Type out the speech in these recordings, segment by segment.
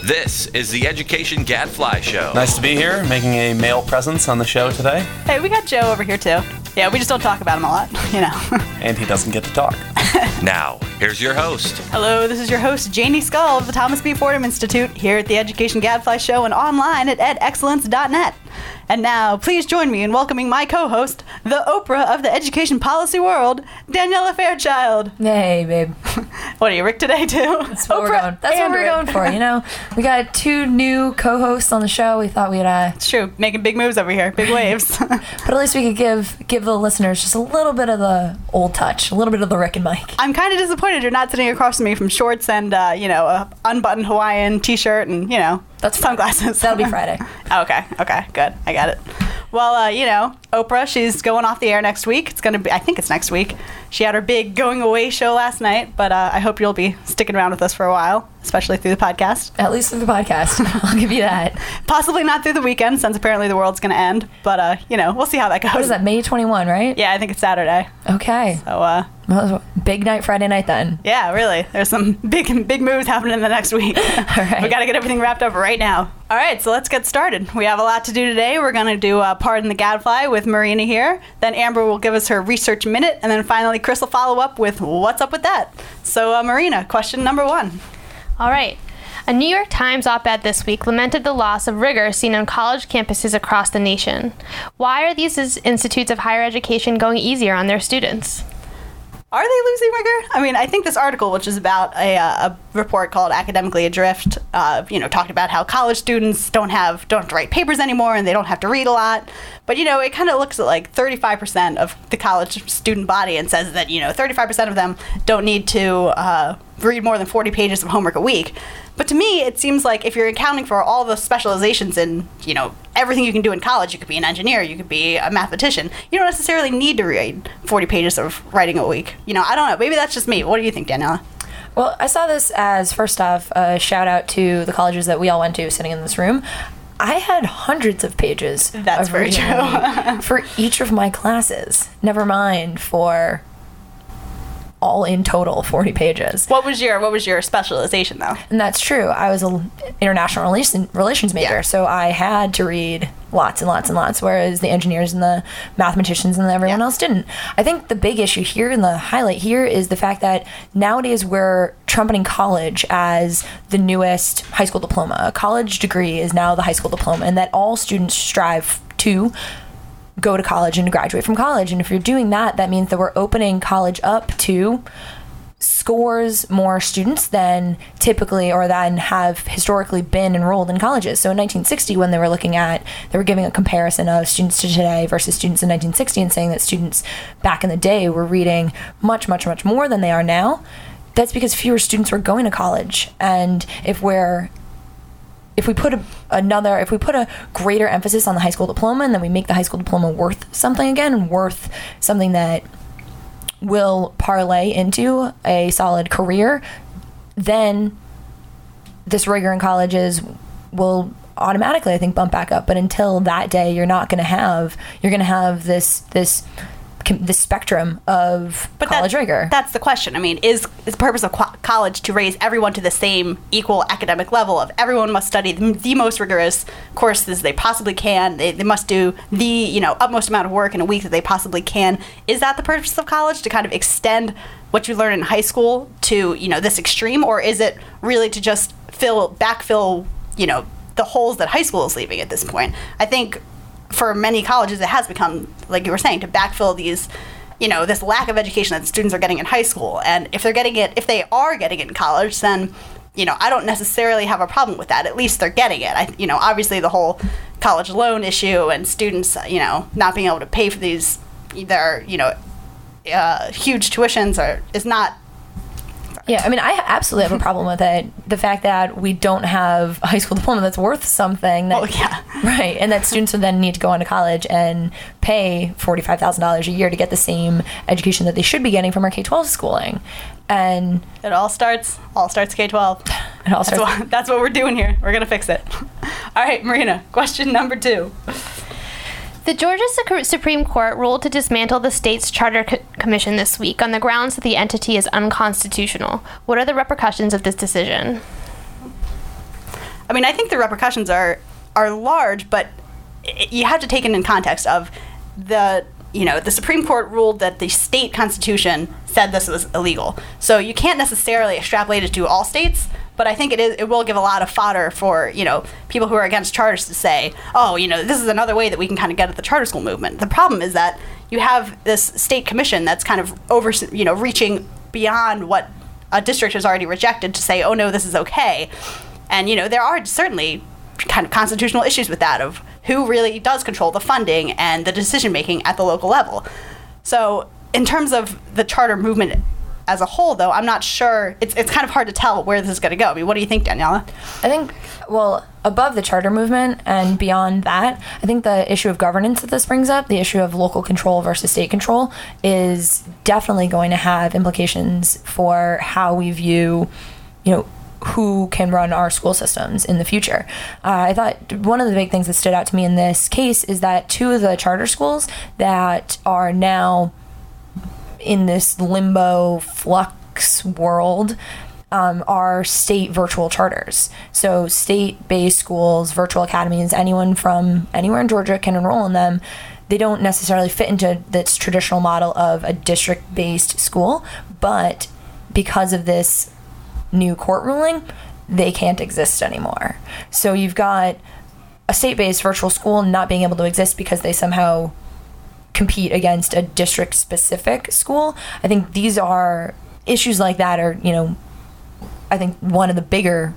This is the Education Gadfly Show. Nice to be here, making a male presence on the show today. Hey, we got Joe over here too. Yeah, we just don't talk about him a lot, you know. And he doesn't get to talk. Now, here's your host. Hello, this is your host, Janie Skull of the Thomas B. Fordham Institute, here at the Education Gadfly Show and online at edexcellence.net. And now, please join me in welcoming my co-host, the Oprah of the education policy world, Daniela Fairchild. Hey, babe. What are you, Rick today, too? That's what we're going for, you know? We got two new co-hosts on the show. We thought we'd... It's true. Making big moves over here. Big waves. But at least we could give the listeners just a little bit of the old touch, a little bit of the Rick and Mike. I'm kind of disappointed you're not sitting across from me from shorts and, a unbuttoned Hawaiian t-shirt and, That's sunglasses. That'll be Friday. Okay, good. I got it. Well, Oprah, she's going off the air next week. I think it's next week. She had her big going away show last night, but I hope you'll be sticking around with us for a while, especially through the podcast. At least through the podcast. I'll give you that. Possibly not through the weekend, since apparently the world's going to end, but, we'll see how that goes. What is that, May 21, right? Yeah, I think it's Saturday. Okay. So, well, big night Friday night then. Yeah, really. There's some big moves happening in the next week. All right. We got to get everything wrapped up right now. All right, so let's get started. We have a lot to do today. We're going to do Pardon the Gadfly with Marina here. Then Amber will give us her research minute. And then finally, Chris will follow up with What's Up With That? So, Marina, question number 1. All right. A New York Times op-ed this week lamented the loss of rigor seen on college campuses across the nation. Why are these institutes of higher education going easier on their students? Are they losing rigor? I mean, I think this article, which is about a report called Academically Adrift, talked about how college students don't have to write papers anymore and they don't have to read a lot. But, it kind of looks at like 35% of the college student body and says that, 35% of them don't need to read more than 40 pages of homework a week. But to me, it seems like if you're accounting for all the specializations in, everything you can do in college, you could be an engineer, you could be a mathematician, you don't necessarily need to read 40 pages of writing a week. I don't know. Maybe that's just me. What do you think, Daniela? Well, I saw this as, first off, a shout out to the colleges that we all went to sitting in this room. I had hundreds of pages That's of very reading true. for each of my classes. Never mind for all in total 40 pages. What was your specialization though? And that's true. I was an international relations major, so I had to read lots and lots and lots, whereas the engineers and the mathematicians and everyone else didn't. I think the big issue here and the highlight here is the fact that nowadays we're trumpeting college as the newest high school diploma. A college degree is now the high school diploma, and that all students strive to go to college and to graduate from college. And if you're doing that, that means that we're opening college up to scores more students than typically or than have historically been enrolled in colleges. So in 1960, when they were giving a comparison of students to today versus students in 1960 and saying that students back in the day were reading much, much, much more than they are now, that's because fewer students were going to college. And if we put a greater emphasis on the high school diploma, and then we make the high school diploma worth something again, and worth something that will parlay into a solid career, then this rigor in colleges will automatically, I think, bump back up. But until that day, you're going to have this spectrum of college rigor. That's the question. I mean, is the purpose of college to raise everyone to the same equal academic level of everyone must study the most rigorous courses they possibly can. They must do the, utmost amount of work in a week that they possibly can. Is that the purpose of college, to kind of extend what you learn in high school to, this extreme? Or is it really to just backfill, the holes that high school is leaving at this point? I think for many colleges, it has become, like you were saying, to backfill these, this lack of education that students are getting in high school. And if they are getting it in college, then, I don't necessarily have a problem with that. At least they're getting it. Obviously the whole college loan issue and students, not being able to pay for these, huge tuitions is not. Yeah, I mean, I absolutely have a problem with it. The fact that we don't have a high school diploma that's worth something. Right, and that students would then need to go on to college and pay $45,000 a year to get the same education that they should be getting from our K-12 schooling. And it all starts K-12. That's what we're doing here. We're going to fix it. All right, Marina, question number 2. The Georgia Supreme Court ruled to dismantle the state's charter commission this week on the grounds that the entity is unconstitutional. What are the repercussions of this decision? I mean, I think the repercussions are large, but you have to take it in context of the Supreme Court ruled that the state constitution said this was illegal. So you can't necessarily extrapolate it to all states, but I think it will give a lot of fodder for, people who are against charters to say, oh, this is another way that we can kind of get at the charter school movement. The problem is that you have this state commission that's kind of reaching beyond what a district has already rejected to say, oh no, this is okay. And, there are certainly kind of constitutional issues with that of who really does control the funding and the decision making at the local level. So in terms of the charter movement as a whole, though, I'm not sure. It's kind of hard to tell where this is going to go. I mean, what do you think, Daniela? I think, above the charter movement and beyond that, I think the issue of governance that this brings up, the issue of local control versus state control, is definitely going to have implications for how we view, who can run our school systems in the future. I thought one of the big things that stood out to me in this case is that 2 of the charter schools that are now in this limbo flux world are state virtual charters. So state-based schools, virtual academies, anyone from anywhere in Georgia can enroll in them. They don't necessarily fit into this traditional model of a district-based school, but because of this new court ruling, they can't exist anymore. So you've got a state-based virtual school not being able to exist because they somehow compete against a district-specific school. I think these are issues like that are, I think one of the bigger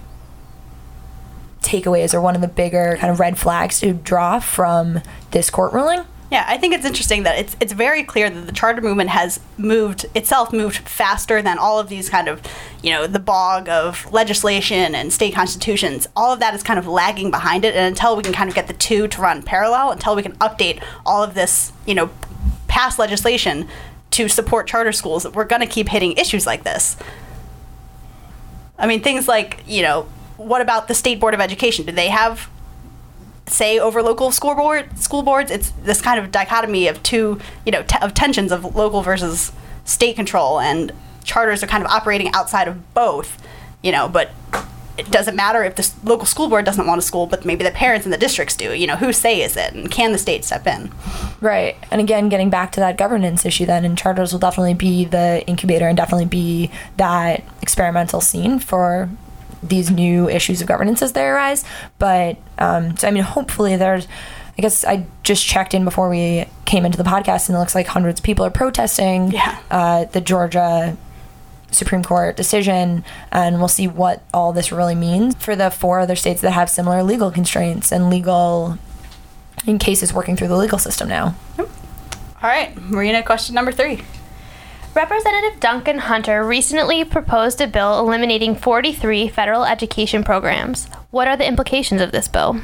takeaways or one of the bigger kind of red flags to draw from this court ruling. Yeah, I think it's interesting that it's very clear that the charter movement has moved faster than all of these kind of, the bog of legislation and state constitutions. All of that is kind of lagging behind it, and until we can kind of get the two to run parallel, until we can update all of this, past legislation to support charter schools, we're going to keep hitting issues like this. I mean, things like, what about the State Board of Education? Do they have say over local school boards? It's this kind of dichotomy of two, of tensions of local versus state control, and charters are kind of operating outside of both, but it doesn't matter if the local school board doesn't want a school, but maybe the parents and the districts do. Whose say is it, and can the state step in? Right. And again, getting back to that governance issue then, and charters will definitely be the incubator and definitely be that experimental scene for these new issues of governance as they arise. But hopefully there's, I guess I just checked in before we came into the podcast, and it looks like hundreds of people are protesting the Georgia Supreme Court decision, and we'll see what all this really means for the 4 other states that have similar legal constraints and legal in cases working through the legal system now. Yep. All right, Marina, question number 3. Representative Duncan Hunter recently proposed a bill eliminating 43 federal education programs. What are the implications of this bill?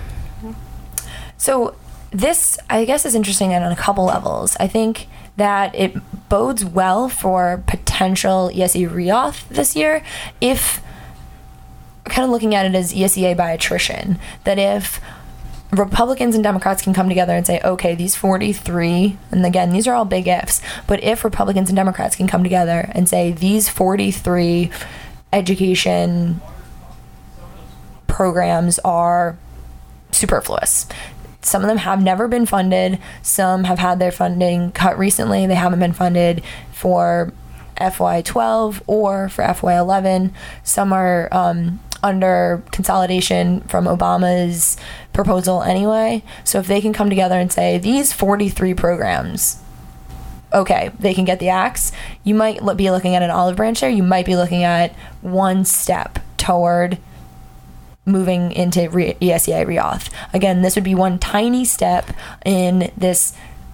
So this, I guess, is interesting on a couple levels. I think that it bodes well for potential ESE reauth this year, if kind of looking at it as ESEA by attrition, that if Republicans and Democrats can come together and say, okay, these 43, and again, these are all big ifs, but if Republicans and Democrats can come together and say these 43 education programs are superfluous. Some of them have never been funded. Some have had their funding cut recently. They haven't been funded for FY12 or for FY11. Some are under consolidation from Obama's proposal anyway. So if they can come together and say these 43 programs, okay, they can get the axe, you might be looking at an olive branch there. You might be looking at one step toward moving into ESEA reauth. Again, this would be one tiny step in the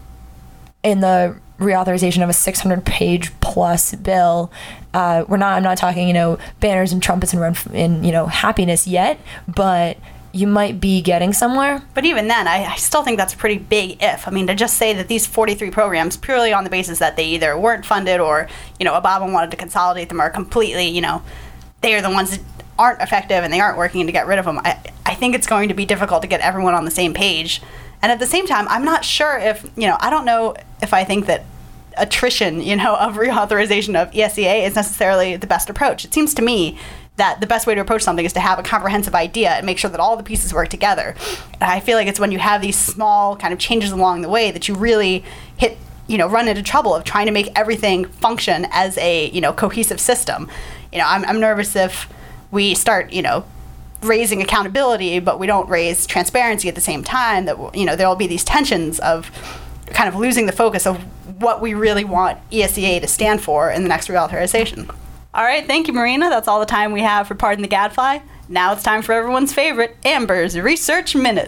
reauthorization of a 600-page plus bill. I'm not talking, banners and trumpets and happiness yet, but you might be getting somewhere. But even then, I still think that's a pretty big if. I mean, to just say that these 43 programs, purely on the basis that they either weren't funded or, Obama wanted to consolidate them, are completely, they are the ones that aren't effective and they aren't working, to get rid of them. I think it's going to be difficult to get everyone on the same page. And at the same time, I'm not sure if, I don't know if I think that attrition, of reauthorization of ESEA is necessarily the best approach. It seems to me that the best way to approach something is to have a comprehensive idea and make sure that all the pieces work together. And I feel like it's when you have these small kind of changes along the way that you really run into trouble of trying to make everything function as a, cohesive system. I'm nervous if we start, raising accountability, but we don't raise transparency at the same time, that, there will be these tensions of kind of losing the focus of what we really want ESEA to stand for in the next reauthorization. All right, thank you, Marina. That's all the time we have for Pardon the Gadfly. Now it's time for everyone's favorite, Amber's Research Minute.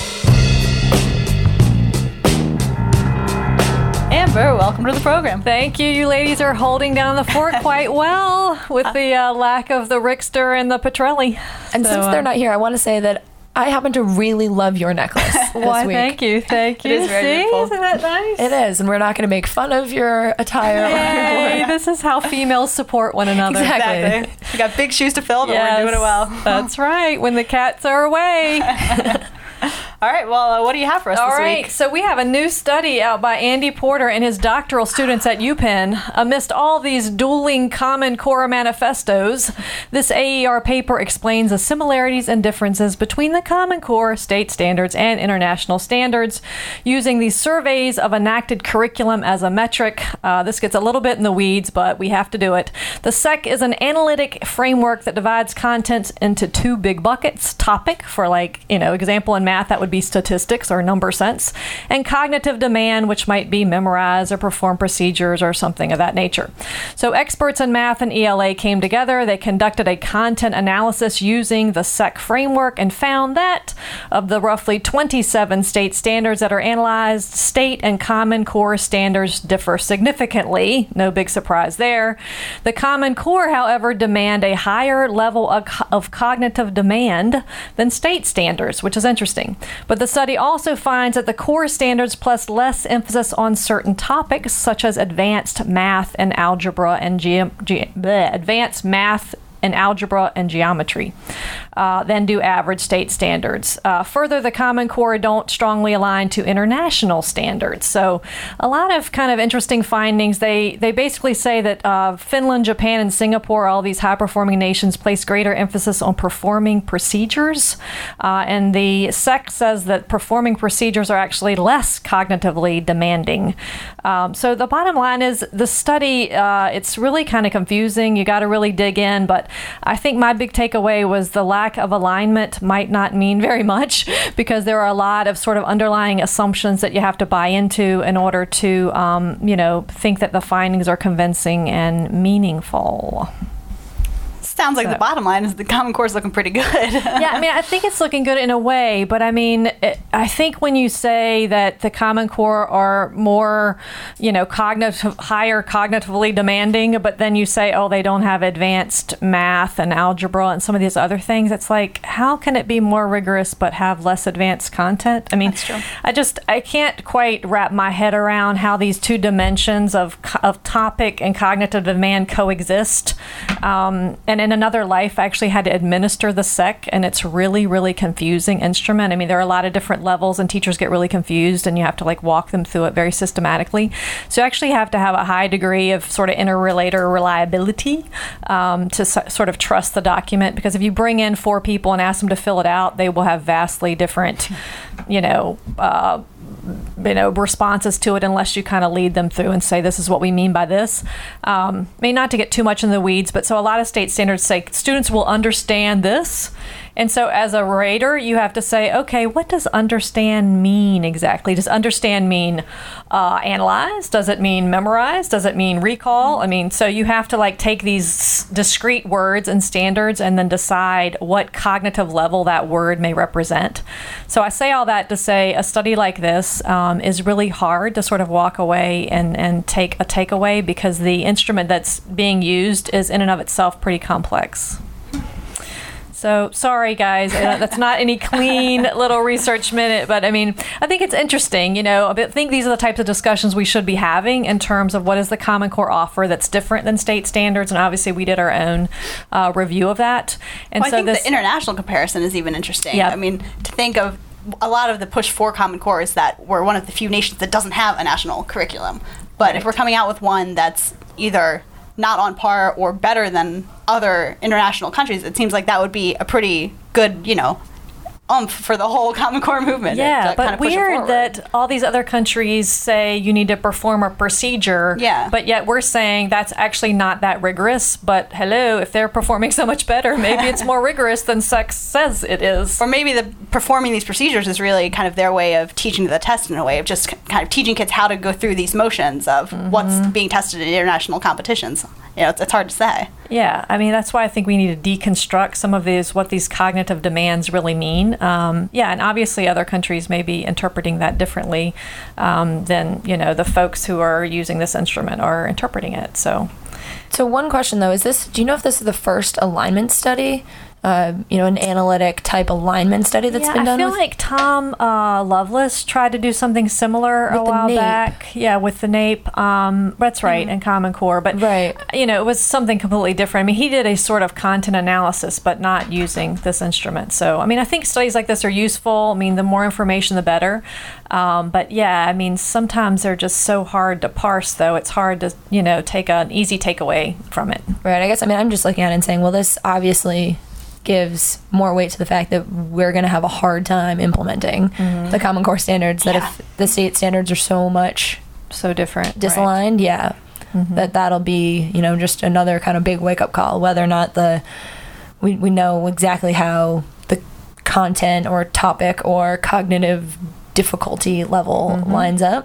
Amber, welcome to the program. Thank you. You ladies are holding down the fort quite well with the lack of the Rickster and the Petrelli. And since they're not here, I want to say that I happen to really love your necklace this Why, week. thank you. It is very beautiful. Isn't that nice? It is, and we're not going to make fun of your attire. Yay, this is how females support one another. Exactly. We got big shoes to fill, but we're doing it well. That's right, when the cats are away. All right, well, what do you have for us this week? All right, so we have a new study out by Andy Porter and his doctoral students at UPenn. Amidst all these dueling Common Core manifestos, this AER paper explains the similarities and differences between the Common Core, state standards, and international standards, using these surveys of enacted curriculum as a metric. This gets a little bit in the weeds, but we have to do it. The SEC is an analytic framework that divides content into two big buckets: topic, for example in math, that would be statistics or number sense, and cognitive demand, which might be memorize or perform procedures or something of that nature. So experts in math and ELA came together. They conducted a content analysis using the SEC framework and found that of the roughly 27 state standards that are analyzed, state and Common Core standards differ significantly. No big surprise there. The Common Core, however, demand a higher level of cognitive demand than state standards, which is interesting. But the study also finds that the core standards place less emphasis on certain topics, such as advanced math and algebra and geometry, than do average state standards. Further, the Common Core don't strongly align to international standards. So a lot of kind of interesting findings. They basically say that Finland, Japan, and Singapore, all these high-performing nations, place greater emphasis on performing procedures. And the SEC says that performing procedures are actually less cognitively demanding. So the bottom line is the study, it's really kind of confusing. You got to really dig in, but I think my big takeaway was the lack of alignment might not mean very much, because there are a lot of sort of underlying assumptions that you have to buy into in order to, think that the findings are convincing and meaningful. Sounds like the bottom line is the Common Core is looking pretty good. Yeah, I mean, I think it's looking good in a way, but I mean, I think when you say that the Common Core are more, higher cognitively demanding, but then you say, oh, they don't have advanced math and algebra and some of these other things, it's like, how can it be more rigorous but have less advanced content? I mean, that's true. I can't quite wrap my head around how these two dimensions of topic and cognitive demand coexist. And in another life, I actually had to administer the SEC, and it's really, really confusing instrument. I mean, there are a lot of different levels, and teachers get really confused, and you have to walk them through it very systematically. So you actually have to have a high degree of sort of interrelator reliability to sort of trust the document, because if you bring in 4 people and ask them to fill it out, they will have vastly different, responses to it unless you kind of lead them through and say, this is what we mean by this. Not to get too much in the weeds, but so a lot of state standards say students will understand this. And so as a rater, you have to say, okay, what does understand mean exactly? Does understand mean analyze? Does it mean memorize? Does it mean recall? I mean, so you have to take these discrete words and standards and then decide what cognitive level that word may represent. So I say all that to say a study like this is really hard to sort of walk away and take a takeaway, because the instrument that's being used is in and of itself pretty complex. So sorry, guys, that's not any clean little research minute, but I mean, I think it's interesting, I think these are the types of discussions we should be having in terms of what is the Common Core offer that's different than state standards, and obviously we did our own review of that. And I think the international comparison is even interesting. Yep. I mean, to think of a lot of the push for Common Core is that we're one of the few nations that doesn't have a national curriculum. But if we're coming out with one that's either not on par or better than other international countries, it seems like that would be a pretty good, for the whole Common Core movement. Yeah, to but kind of push it weird forward. that all these other countries say you need to perform a procedure. Yeah. But yet we're saying that's actually not that rigorous. But hello, if they're performing so much better, maybe it's more rigorous than sex says it is. Or maybe performing these procedures is really kind of their way of teaching the test, in a way of just kind of teaching kids how to go through these motions of what's being tested in international competitions. It's hard to say. Yeah, I mean, that's why I think we need to deconstruct some of what these cognitive demands really mean. And obviously other countries may be interpreting that differently than, the folks who are using this instrument are interpreting it. So one question, though, do you know if this is the first alignment study? An analytic type alignment study that's been done? I feel like Tom Lovelace tried to do something similar a while back. Yeah, with the NAEP. That's right, and Common Core. But, it was something completely different. I mean, he did a sort of content analysis, but not using this instrument. So, I mean, I think studies like this are useful. I mean, the more information, the better. But, yeah, I mean, sometimes they're just so hard to parse, though. It's hard to, take an easy takeaway from it. Right. I guess, I'm just looking at it and saying, well, this obviously gives more weight to the fact that we're going to have a hard time implementing the Common Core standards, that if the state standards are so different, disaligned, that'll be, just another kind of big wake-up call, whether or not we know exactly how the content or topic or cognitive difficulty level lines up.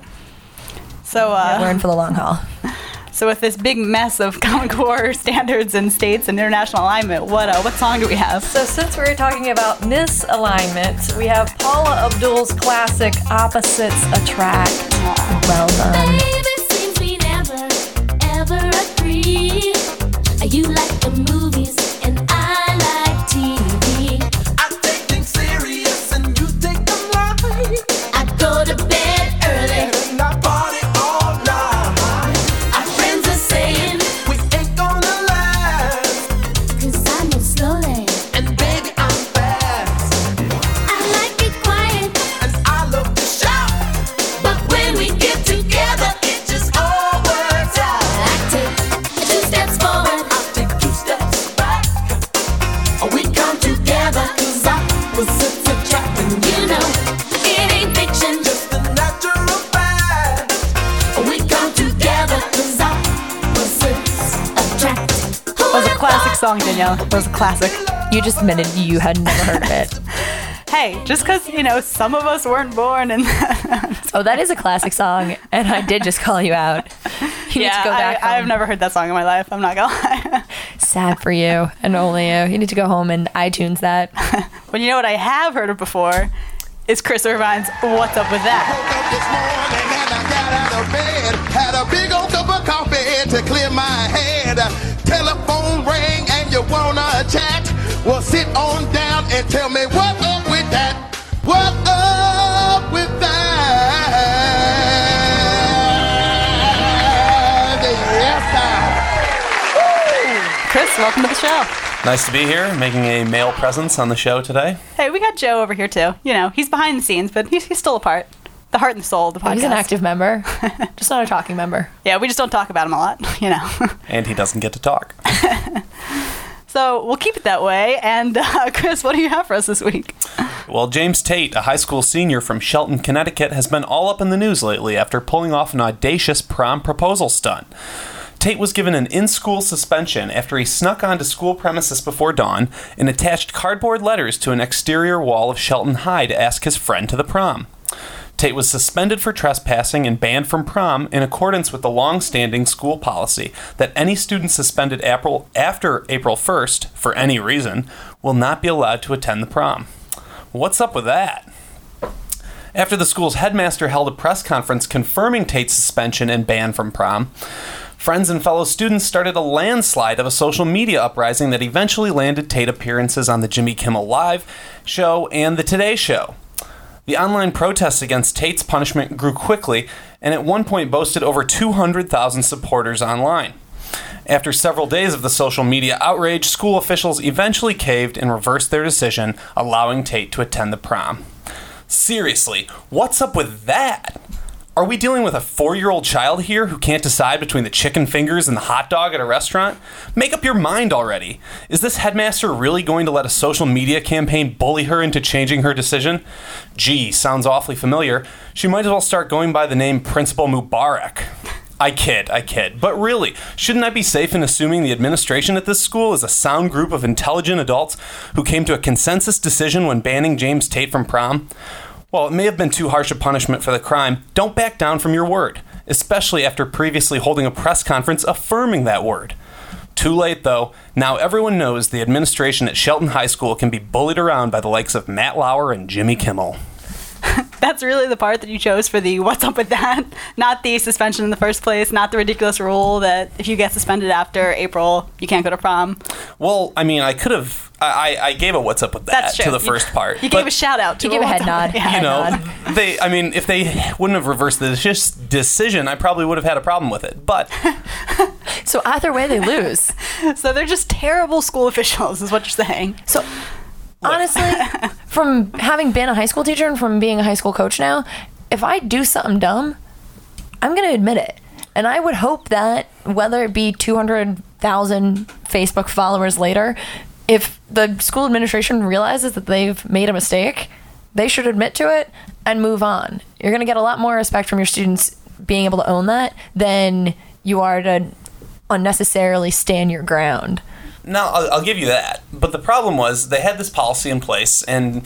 So we're in for the long haul. So with this big mess of Common Core standards and states and international alignment, what song do we have? So since we're talking about misalignment, we have Paula Abdul's classic "Opposites Attract." Well done. Baby, seems we never, ever agree. You like the movies and I like TV. I take things serious and you take them light. I go to bed early. And I party all night. Our friends are saying, We ain't gonna last. 'cause I move slowly. And baby, I'm fast. I like it quiet, And I love to shout. but when we get together, It just all works out. I take 2 steps forward. I take 2 steps back. We come together 'cause opposites attract. And You know, it ain't fiction. just the natural fact. We come together 'cause opposites attract. That was a classic song, Danielle. That was a classic. You just admitted you had never heard of it. Hey, just because, some of us weren't born in Oh, that is a classic song, and I did just call you out. You need to go back home. I've never heard that song in my life. I'm not gonna lie. Sad for you, and only you. You need to go home and iTunes that. But you know what I have heard of before is Chris Irvine's "What's Up With That." Woke up this morning and I got out of bed. Had a big old cup of coffee to clear my head. Telephone rang and you wanna chat? Well, sit on down and tell me what's up with that. What's up with that? Yes, sir. Chris, welcome to the show. Nice to be here, making a male presence on the show today. Hey, we got Joe over here too. He's behind the scenes, but he's still a part. The heart and the soul of the podcast. He's an active member, just not a talking member. Yeah, we just don't talk about him a lot, And he doesn't get to talk. So we'll keep it that way. And Chris, what do you have for us this week? Well, James Tate, a high school senior from Shelton, Connecticut, has been all up in the news lately after pulling off an audacious prom proposal stunt. Tate was given an in-school suspension after he snuck onto school premises before dawn and attached cardboard letters to an exterior wall of Shelton High to ask his friend to the prom. Tate was suspended for trespassing and banned from prom in accordance with the long-standing school policy that any student suspended after April 1st, for any reason, will not be allowed to attend the prom. What's up with that? After the school's headmaster held a press conference confirming Tate's suspension and ban from prom, friends and fellow students started a landslide of a social media uprising that eventually landed Tate appearances on the Jimmy Kimmel Live show and the Today Show. The online protests against Tate's punishment grew quickly and at one point boasted over 200,000 supporters online. After several days of the social media outrage, school officials eventually caved and reversed their decision, allowing Tate to attend the prom. Seriously, what's up with that? Are we dealing with a 4-year-old child here who can't decide between the chicken fingers and the hot dog at a restaurant? Make up your mind already. Is this headmaster really going to let a social media campaign bully her into changing her decision? Gee, sounds awfully familiar. She might as well start going by the name Principal Mubarak. I kid. But really, shouldn't I be safe in assuming the administration at this school is a sound group of intelligent adults who came to a consensus decision when banning James Tate from prom? While it may have been too harsh a punishment for the crime, don't back down from your word, especially after previously holding a press conference affirming that word. Too late, though. Now everyone knows the administration at Shelton High School can be bullied around by the likes of Matt Lauer and Jimmy Kimmel. That's really the part that you chose for the what's up with that? Not the suspension in the first place, not the ridiculous rule that if you get suspended after April, you can't go to prom. Well, I mean, I could have... I gave a what's up with that to the first part. You gave a shout out to You gave a head nod. You know, if they wouldn't have reversed the decision, I probably would have had a problem with it. But So either way, they lose. So they're just terrible school officials, is what you're saying. So honestly, from having been a high school teacher and from being a high school coach now, if I do something dumb, I'm going to admit it. And I would hope that whether it be 200,000 Facebook followers later, if the school administration realizes that they've made a mistake, they should admit to it and move on. You're going to get a lot more respect from your students being able to own that than you are to unnecessarily stand your ground. Now, I'll give you that. But the problem was they had this policy in place and,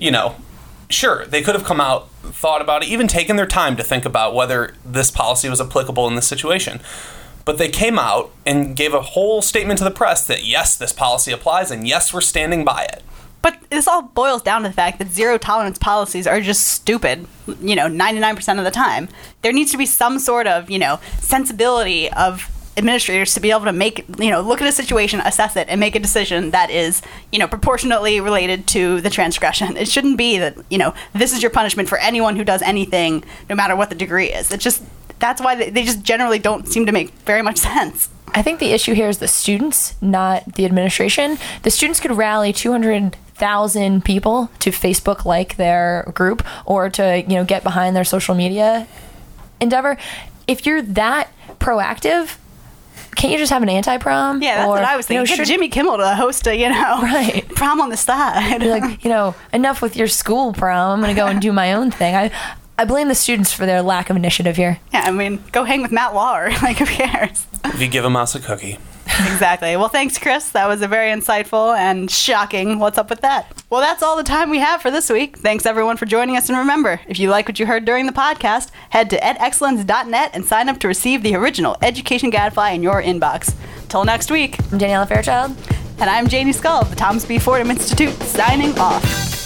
sure, they could have come out, thought about it, even taken their time to think about whether this policy was applicable in this situation. But they came out and gave a whole statement to the press that, yes, this policy applies, and yes, we're standing by it. But this all boils down to the fact that zero tolerance policies are just stupid, 99% of the time. There needs to be some sort of, sensibility of administrators to be able to make, look at a situation, assess it, and make a decision that is, proportionately related to the transgression. It shouldn't be that, this is your punishment for anyone who does anything, no matter what the degree is. It's just... That's why they just generally don't seem to make very much sense. I think the issue here is the students, not the administration. The students could rally 200,000 people to Facebook like their group or to, get behind their social media endeavor. If you're that proactive, can't you just have an anti-prom? Yeah, that's what I was thinking. Get Jimmy Kimmel to host a, right. prom on the side. Like, enough with your school prom. I'm going to go and do my own thing. I blame the students for their lack of initiative here. Yeah, I mean, go hang with Matt Lauer. Like, who cares? If you give a mouse a cookie. Exactly. Well, thanks, Chris. That was a very insightful and shocking what's up with that. Well, that's all the time we have for this week. Thanks, everyone, for joining us. And remember, if you like what you heard during the podcast, head to edexcellence.net and sign up to receive the original Education Gadfly in your inbox. Till next week. I'm Daniela Fairchild. And I'm Janie Skull of the Thomas B. Fordham Institute, signing off.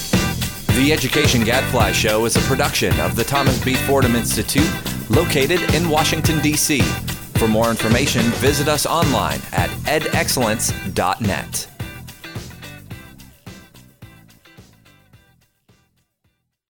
The Education Gadfly Show is a production of the Thomas B. Fordham Institute, located in Washington, D.C. For more information, visit us online at edexcellence.net.